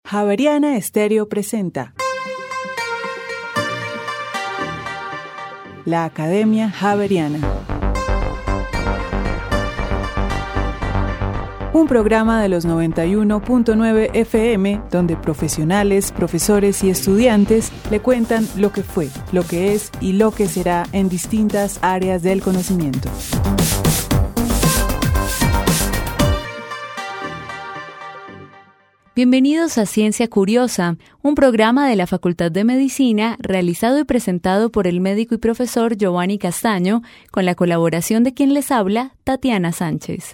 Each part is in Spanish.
Javeriana Estéreo presenta la Academia Javeriana. Un programa de los 91.9 FM donde profesionales, profesores y estudiantes le cuentan lo que fue, lo que es y lo que será en distintas áreas del conocimiento. Bienvenidos a Ciencia Curiosa, un programa de la Facultad de Medicina realizado y presentado por el médico y profesor Giovanni Castaño, con la colaboración de quien les habla, Tatiana Sánchez.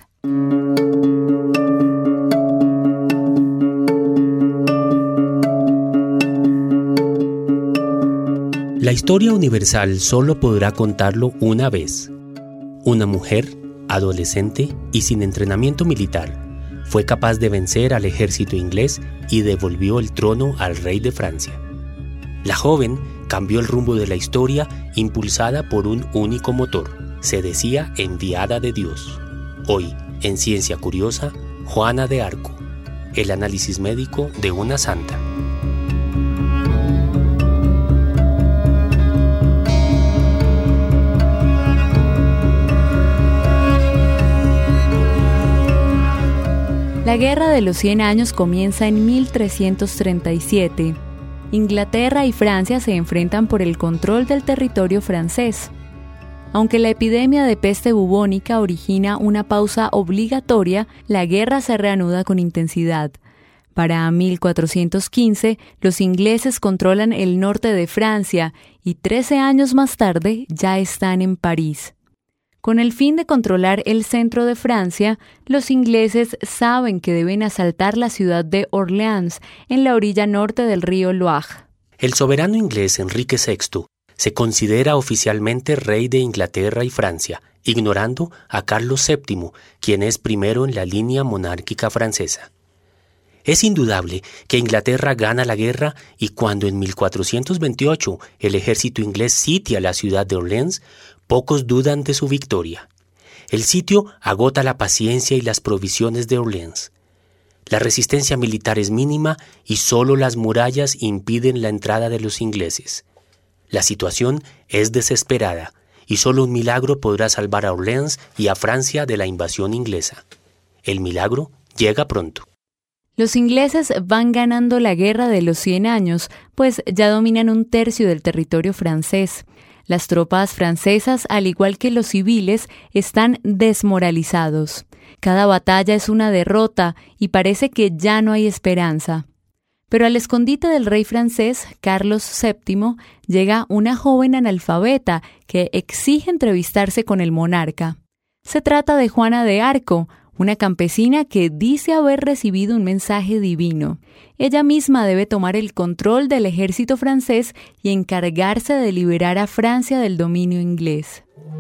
La historia universal solo podrá contarlo una vez. Una mujer, adolescente y sin entrenamiento militar, fue capaz de vencer al ejército inglés y devolvió el trono al rey de Francia. La joven cambió el rumbo de la historia impulsada por un único motor. Se decía enviada de Dios. Hoy, en Ciencia Curiosa, Juana de Arco, el análisis médico de una santa. La Guerra de los 100 Años comienza en 1337. Inglaterra y Francia se enfrentan por el control del territorio francés. Aunque la epidemia de peste bubónica origina una pausa obligatoria, la guerra se reanuda con intensidad. Para 1415, los ingleses controlan el norte de Francia y 13 años más tarde ya están en París. Con el fin de controlar el centro de Francia, los ingleses saben que deben asaltar la ciudad de Orleans, en la orilla norte del río Loire. El soberano inglés Enrique VI se considera oficialmente rey de Inglaterra y Francia, ignorando a Carlos VII, quien es primero en la línea monárquica francesa. Es indudable que Inglaterra gana la guerra y cuando en 1428 el ejército inglés sitia la ciudad de Orleans, pocos dudan de su victoria. El sitio agota la paciencia y las provisiones de Orleans. La resistencia militar es mínima y solo las murallas impiden la entrada de los ingleses. La situación es desesperada y solo un milagro podrá salvar a Orleans y a Francia de la invasión inglesa. El milagro llega pronto. Los ingleses van ganando la Guerra de los 100 Años, pues ya dominan un tercio del territorio francés. Las tropas francesas, al igual que los civiles, están desmoralizados. Cada batalla es una derrota y parece que ya no hay esperanza. Pero al escondite del rey francés, Carlos VII, llega una joven analfabeta que exige entrevistarse con el monarca. Se trata de Juana de Arco, una campesina que dice haber recibido un mensaje divino. Ella misma debe tomar el control del ejército francés y encargarse de liberar a Francia del dominio inglés.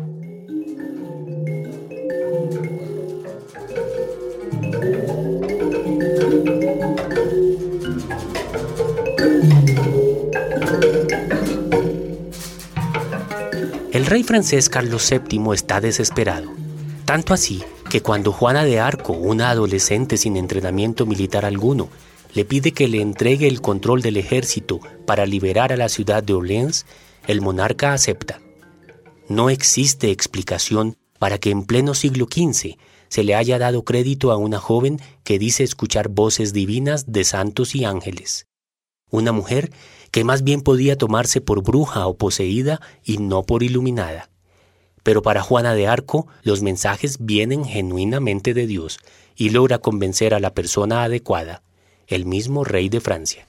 El rey francés Carlos VII está desesperado. Tanto así que cuando Juana de Arco, una adolescente sin entrenamiento militar alguno, le pide que le entregue el control del ejército para liberar a la ciudad de Orleans, el monarca acepta. No existe explicación para que en pleno siglo XV se le haya dado crédito a una joven que dice escuchar voces divinas de santos y ángeles. Una mujer que más bien podía tomarse por bruja o poseída y no por iluminada. Pero para Juana de Arco, los mensajes vienen genuinamente de Dios y logra convencer a la persona adecuada, el mismo rey de Francia.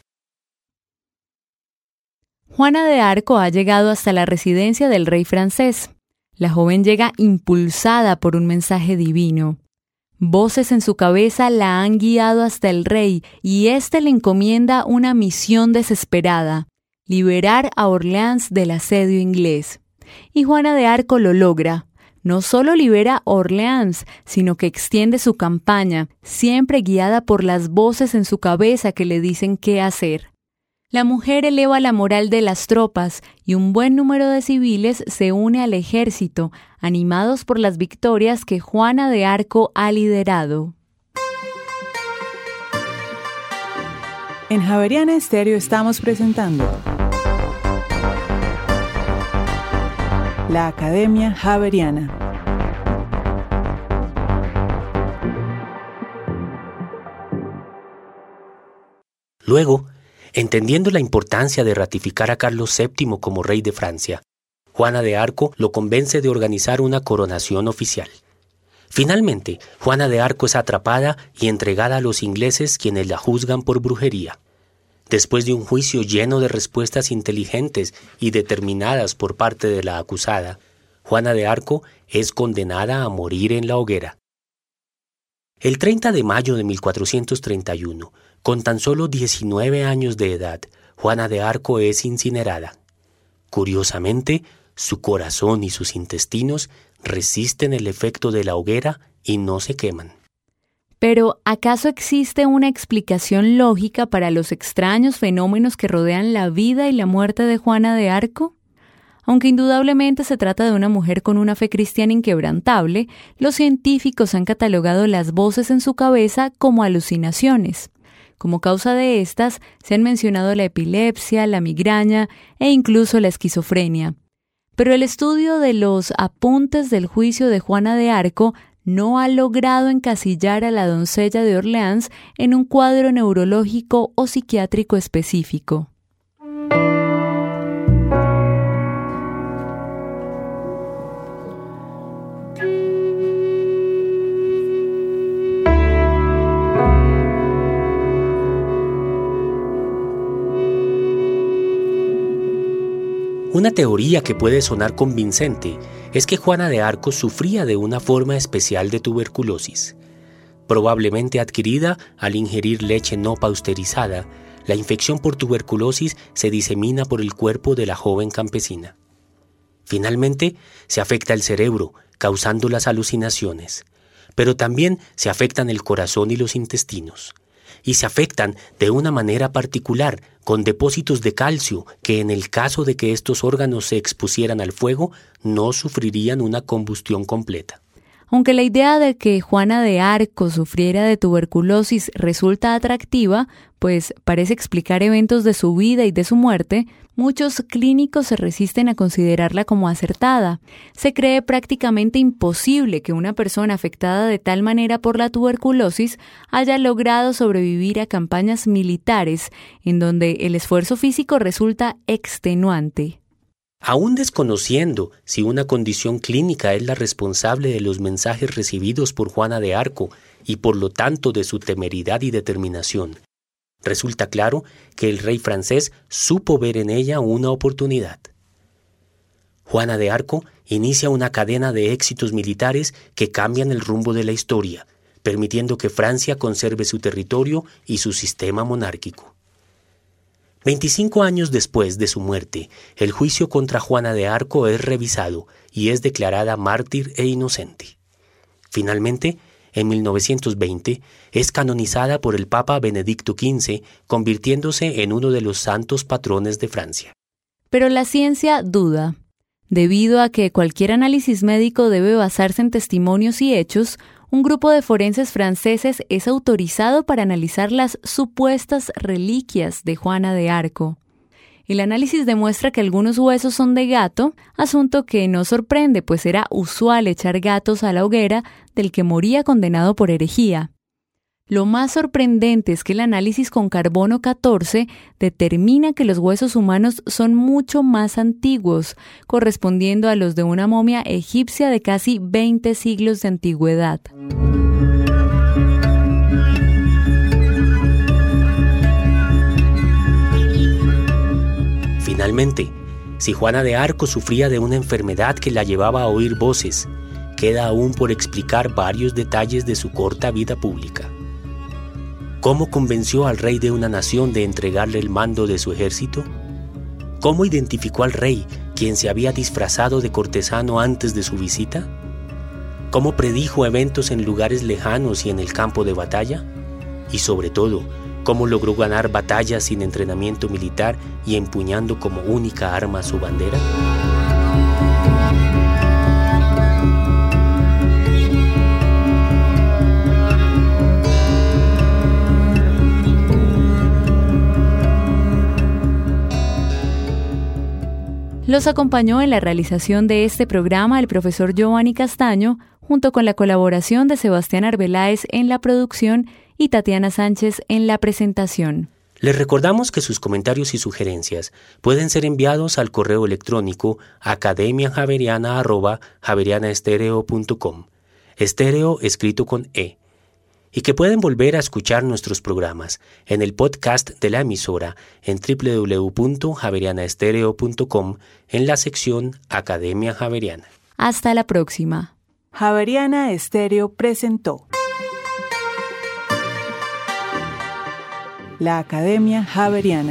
Juana de Arco ha llegado hasta la residencia del rey francés. La joven llega impulsada por un mensaje divino. Voces en su cabeza la han guiado hasta el rey y éste le encomienda una misión desesperada: liberar a Orleans del asedio inglés. Y Juana de Arco lo logra. No solo libera Orleans, sino que extiende su campaña, siempre guiada por las voces en su cabeza que le dicen qué hacer. La mujer eleva la moral de las tropas y un buen número de civiles se une al ejército, animados por las victorias que Juana de Arco ha liderado. En Javeriana Estéreo estamos presentando la Academia Javeriana. Luego, entendiendo la importancia de ratificar a Carlos VII como rey de Francia, Juana de Arco lo convence de organizar una coronación oficial. Finalmente, Juana de Arco es atrapada y entregada a los ingleses, quienes la juzgan por brujería. Después de un juicio lleno de respuestas inteligentes y determinadas por parte de la acusada, Juana de Arco es condenada a morir en la hoguera. El 30 de mayo de 1431, con tan solo 19 años de edad, Juana de Arco es incinerada. Curiosamente, su corazón y sus intestinos resisten el efecto de la hoguera y no se queman. Pero, ¿acaso existe una explicación lógica para los extraños fenómenos que rodean la vida y la muerte de Juana de Arco? Aunque indudablemente se trata de una mujer con una fe cristiana inquebrantable, los científicos han catalogado las voces en su cabeza como alucinaciones. Como causa de estas, se han mencionado la epilepsia, la migraña e incluso la esquizofrenia. Pero el estudio de los apuntes del juicio de Juana de Arco no ha logrado encasillar a la doncella de Orleans en un cuadro neurológico o psiquiátrico específico. Una teoría que puede sonar convincente es que Juana de Arco sufría de una forma especial de tuberculosis. Probablemente adquirida al ingerir leche no pasteurizada, la infección por tuberculosis se disemina por el cuerpo de la joven campesina. Finalmente, se afecta el cerebro, causando las alucinaciones, pero también se afectan el corazón y los intestinos. Y se afectan de una manera particular, con depósitos de calcio que en el caso de que estos órganos se expusieran al fuego, no sufrirían una combustión completa. Aunque la idea de que Juana de Arco sufriera de tuberculosis resulta atractiva, pues parece explicar eventos de su vida y de su muerte, muchos clínicos se resisten a considerarla como acertada. Se cree prácticamente imposible que una persona afectada de tal manera por la tuberculosis haya logrado sobrevivir a campañas militares en donde el esfuerzo físico resulta extenuante. Aún desconociendo si una condición clínica es la responsable de los mensajes recibidos por Juana de Arco y por lo tanto de su temeridad y determinación, resulta claro que el rey francés supo ver en ella una oportunidad. Juana de Arco inicia una cadena de éxitos militares que cambian el rumbo de la historia, permitiendo que Francia conserve su territorio y su sistema monárquico. 25 años después de su muerte, el juicio contra Juana de Arco es revisado y es declarada mártir e inocente. Finalmente, en 1920, es canonizada por el Papa Benedicto XV, convirtiéndose en uno de los santos patrones de Francia. Pero la ciencia duda. Debido a que cualquier análisis médico debe basarse en testimonios y hechos, un grupo de forenses franceses es autorizado para analizar las supuestas reliquias de Juana de Arco. El análisis demuestra que algunos huesos son de gato, asunto que no sorprende, pues era usual echar gatos a la hoguera del que moría condenado por herejía. Lo más sorprendente es que el análisis con carbono 14 determina que los huesos humanos son mucho más antiguos, correspondiendo a los de una momia egipcia de casi 20 siglos de antigüedad. Finalmente, si Juana de Arco sufría de una enfermedad que la llevaba a oír voces, queda aún por explicar varios detalles de su corta vida pública. ¿Cómo convenció al rey de una nación de entregarle el mando de su ejército? ¿Cómo identificó al rey, quien se había disfrazado de cortesano antes de su visita? ¿Cómo predijo eventos en lugares lejanos y en el campo de batalla? Y sobre todo, ¿cómo logró ganar batallas sin entrenamiento militar y empuñando como única arma su bandera? Los acompañó en la realización de este programa el profesor Giovanni Castaño, junto con la colaboración de Sebastián Arbeláez en la producción y Tatiana Sánchez en la presentación. Les recordamos que sus comentarios y sugerencias pueden ser enviados al correo electrónico academiajaveriana@javerianaestereo.com, estéreo escrito con E, y que pueden volver a escuchar nuestros programas en el podcast de la emisora en www.javerianaestereo.com en la sección Academia Javeriana. Hasta la próxima. Javeriana Estéreo presentó la Academia Javeriana,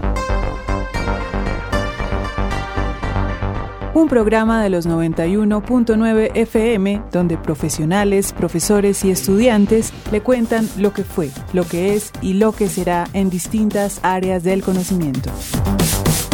un programa de los 91.9 FM donde profesionales, profesores y estudiantes le cuentan lo que fue, lo que es y lo que será en distintas áreas del conocimiento.